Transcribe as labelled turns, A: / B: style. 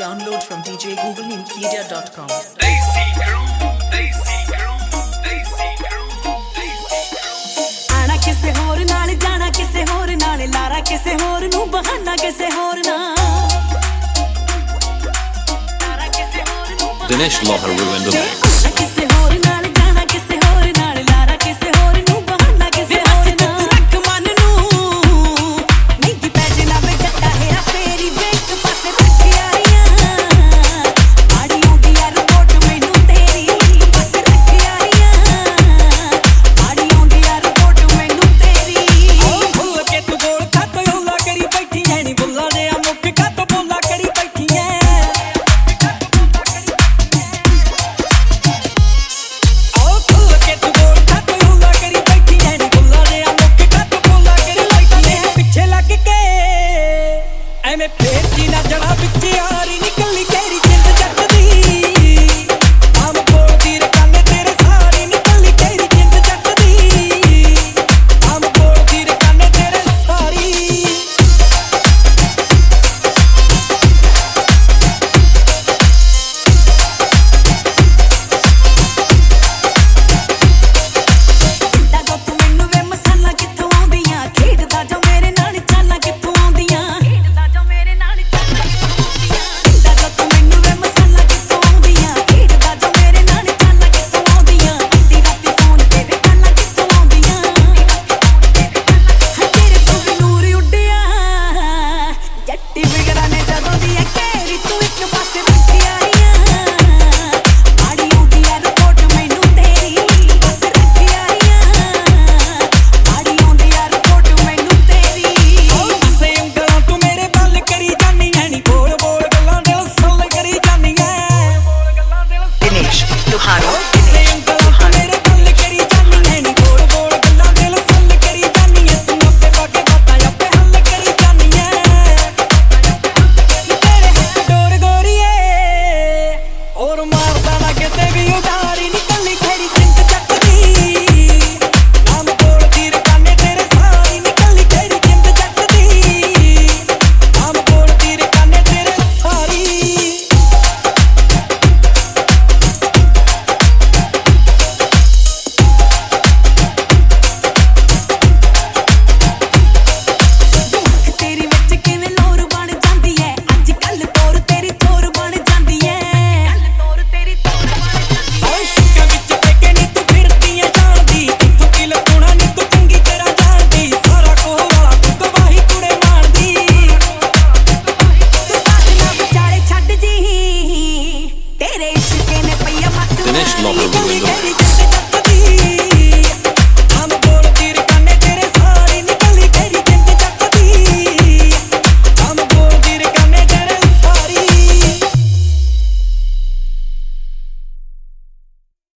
A: Download from djgooglemedia.com.
B: आना किसे होर नाल जाना किसे होर नाल लारा किसे होर नू बहाना किसे होर ना
C: Dinesh Lohar ruined the mix.
B: किसे होर नाल जाना किसे होर नाल लारा किसे होर नू बहाना किसे होर ना रख मन नू निगी पैजे ना वे जट्टा हेरा फेरी वेक पासे रख यारियां आड़ी आउंदी यार रिपोर्ट मैनू तेरी पासे रख यारियां आड़ी आउंदी यार रिपोर्ट मैनू तेरी ओ भुल के तू बोल खत होला करी बैठी है नी बुल्ला ने आ मुख खत बोला करी बैठी है मैं फेर की ना जड़ा बिच यारी निकली केरी जिंद जट दी आम बोलदी रे काने तेरे सारी निकली केरी जिंद जट दी आम बोलदी रे काने तेरे सारी दा जो तू मैनू वे मसाला कित्थों आउंदियां खेडदा जो मेरे नाल चालां कित्थों आउंदियां
C: Dinesh Lohar ruined the mix.